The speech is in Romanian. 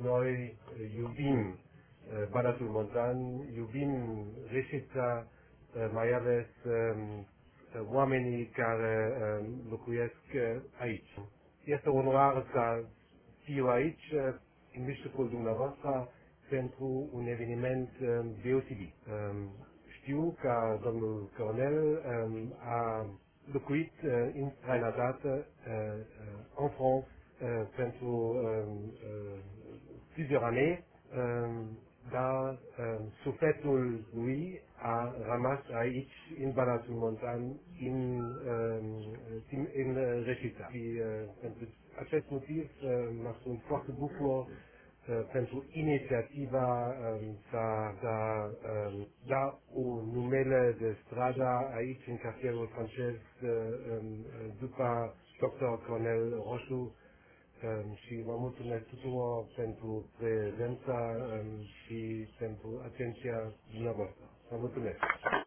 Noi iubim Banatul Montan, iubim Reșița, mai ales oamenii care locuiesc aici. Este onoare să fiu aici, în mijlocul dumneavoastră, pentru un eveniment deosebit. Știu că domnul colonel a locuit în străinătate, în France, pentru plusieurs années, dar sufletul lui a rămas aici, în Banatul Montan, în Reșița. Și pentru acest motiv mă sunt foarte bucur pentru inițiativa să da o numele de stradă aici în cartierul francez după Dr. Cornel Roșu și vă mulțumesc tuturor pentru prezența și pentru atenția dumneavoastră. Vă mulțumesc!